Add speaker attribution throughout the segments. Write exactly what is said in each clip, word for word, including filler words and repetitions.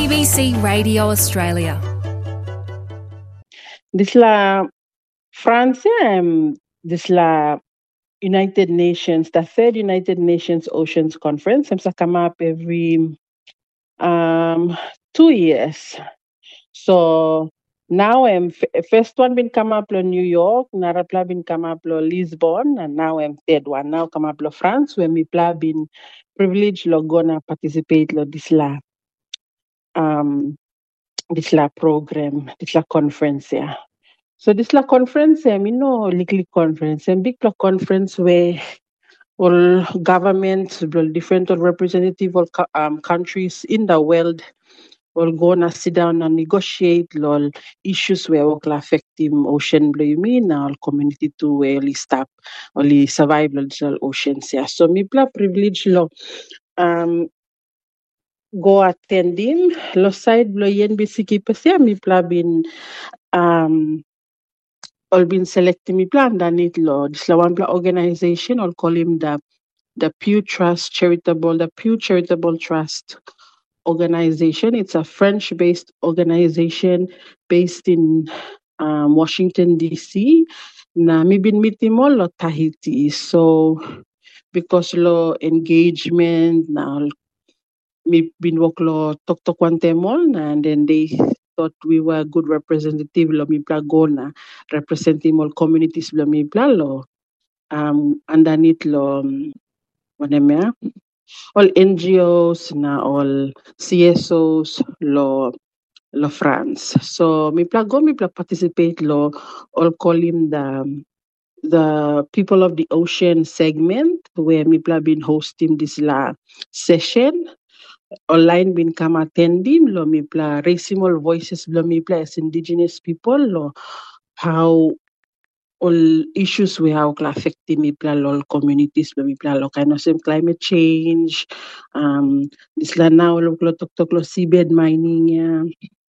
Speaker 1: B C Radio Australia.
Speaker 2: This la France, um, this la United Nations, the third United Nations Oceans Conference. I'm come up every um two years. So now I'm f- first one been come up to New York, narapla been come up to Lisbon, and now I'm third one. Now come up to France, where me pla been privileged lo gonna participate lo this la um this la program, this la conference, yeah. So this la conference, um, you know, legal conference, and big la conference where all governments, all different all representative all co- um, countries in the world will go and sit down and negotiate all issues where will affect the ocean blue you mean our community to really stop only survive the oceans. Yeah. So me pla privilege lo um go attend him. Lo side blo yen bisiki pasia me pla bin um all been selecting me plan than it law. This la one pla organization I'll call him the the Pew Trust Charitable, the Pew Charitable Trust organization. It's a French based organization based in um, Washington D C. Na mi bin meeting mo lo Tahiti. So because lo engagement na mi bin work lo tok tok one temol na and then they thought we were good representative lo mi pla go na representing all communities lo mi pla lo um underneath lo um, what am I? All N G Os na all C S Os lo lo France. So mi pla go mi pla participate lo all call him the the People of the Ocean segment where mi pla been hosting this la session. Online been come attending lo mi pla raising all voices lo mi pla as indigenous people lo how all issues we have affecting me pla all communities lo mi pla lo kind of same climate change um this la now lo lo tok tok lo seabed mining yeah.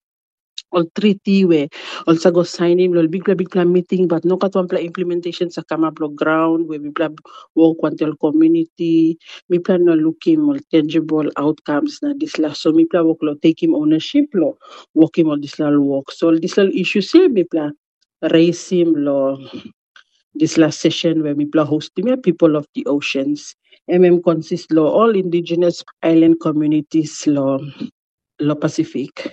Speaker 2: All treaty we also go signing lo big pla big pla meeting but no kat one pla implementation sa come up lo ground where we pla work with the community mi pla no looking all tangible outcomes na this la so mi pla work lo take him ownership lo working on this la work so this la issue say mi pla raise him lo this last session where we pla hosting people of the oceans. M M consists lo all indigenous island communities lo lo Pacific.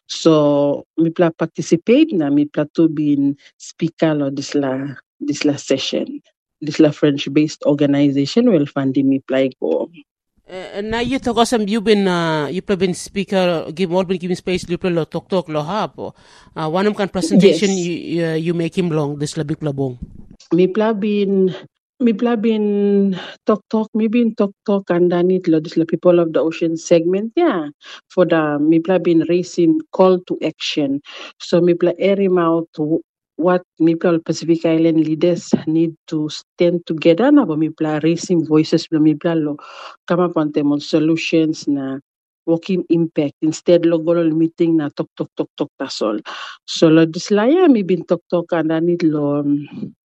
Speaker 2: So mi pla participate na mi pla to be speaker lo this la this last session. This la French based organization will fund me pla go.
Speaker 3: Uh, now you talk awesome. You've been uh, you've been speaker, give more been giving space. You lo talk talk lo hapo. Uh, one of kan presentation
Speaker 2: Yes.
Speaker 3: you uh, you make him long. This la big labong.
Speaker 2: Mi pla bin mi pla bin talk talk mi bin talk talk and then it lo this la people of the ocean segment yeah for the mi pla bin raising call to action so mi pla air him out what mi pla Pacific Island leaders need to stand together na ba mi pla raising voices lo mi pla lo come up on them solutions na working impact instead lo go lo meeting na talk talk talk talk that's all so lo this la yeah mi bin talk talk and then it lo um,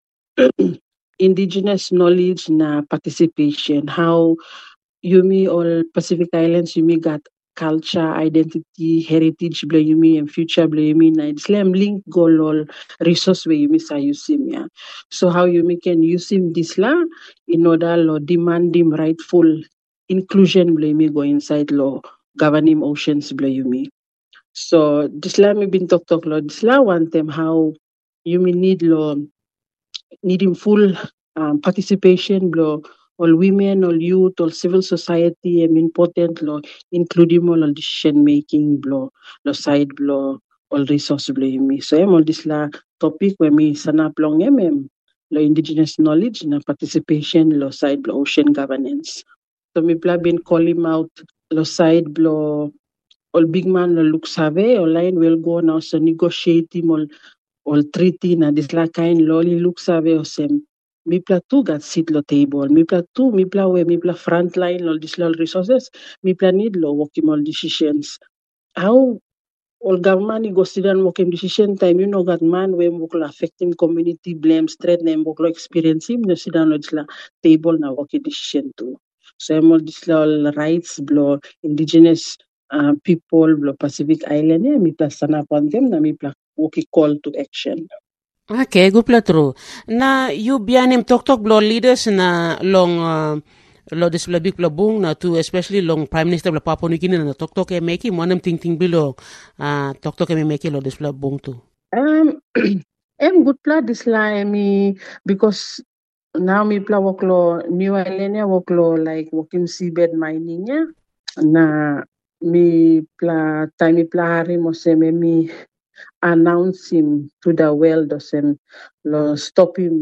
Speaker 2: indigenous knowledge na participation how Yumi or Pacific Islands Yumi got culture, identity, heritage bla Yumi and future bla Yumi na Islam link goal all resource where Yumi sa use him yeah. So how Yumi can use him this la in order lo demand him rightful inclusion bla Yumi go inside law govern him oceans bla Yumi. So this la me been talk talk lo this la one time how Yumi need law needing full um, participation blow all women, all youth, all civil society am important law, including all decision making blow, law side blow, all resource blow me. So I'm all this la topic where me sana plong em law indigenous knowledge na participation law side blow ocean governance. So me pla been call him out law side blow all big man law look survey online will go now so negotiate him all all treaty na this la kind loli look survey o sem mi pla tu gat sit lo table mi pla tu mi pla we mi pla frontline lo this lo resources mi pla need lo working all decisions how all government go sit down working decision time you know got man we work lo affecting community blame straight name work lo experience him no sit down lo this la table na working decision too so I'm all this la all rights blow indigenous uh, people blo Pacific Island ya mi pla sana upon them na mi pla woki call to action.
Speaker 3: Okay, good pla true. Na you bianim tok-tok blo leaders na long uh, lo dis bla big bla bung na to especially long Prime Minister bla Papua New Guinea na tok-tok e meki manam ting ting bilo uh, tok-tok e meki lo dis bla bung tu.
Speaker 2: Um, em good pla this la mi because now mi pla work lo New Island ya work lo like working seabed mining ya na mi pla time mi pla hari mo se me mi announce him to the world or sem lo stop him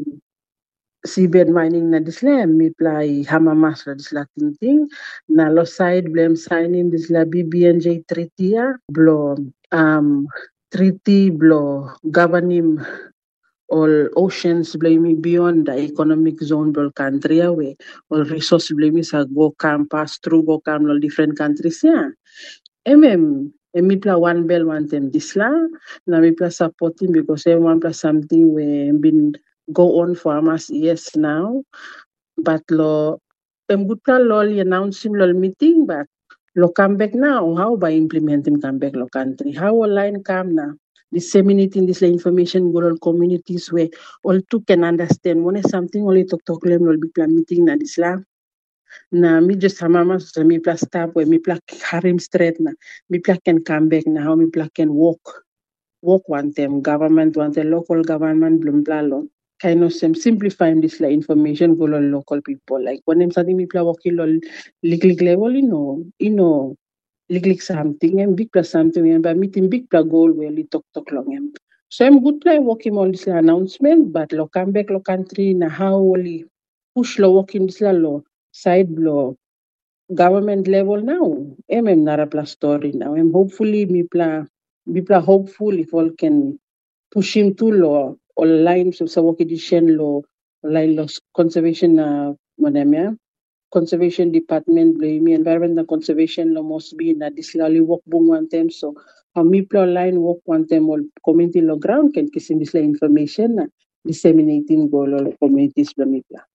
Speaker 2: seabed mining na disla mi pla i hamamas la disla ting ting na lo side blem signing disla B B N J treaty ya blo um treaty blo governing all oceans blame beyond the economic zone blo country ya we all resource blame sa go come pass through go come lo different countries ya emem emi pla one bell one them disla na mi pla supporting because everyone pla something we been go on for almost years now but lo em good pla lo li announcing lo meeting but lo come back now how by implementing come back lo country how online come na disseminating this information go all communities where all two can understand when is something only talk talk lem lo big pla meeting na disla na mi just hamama so mi pla stop where mi pla harim straight na mi pla can come back na how mi pla can walk walk one them government one the local government blum blah lo kind of some simplifying this like information go to local people like when them something mi pla walking lo legal level you know you know legal something and big plus something and by meeting big pla goal where li talk talk long em so I'm good play working on this announcement but lo come back lo country na how only push lo working this la lo side lo government level now em em nara plus story now em hopefully mi pla mi pla hopeful if all can push him to law or line so sa work edition law line law conservation na manamya conservation department blame environment na conservation law must be na dislali work bung one time so how mi pla line work one time all community law ground can kisin this information na disseminating go law communities bla mi pla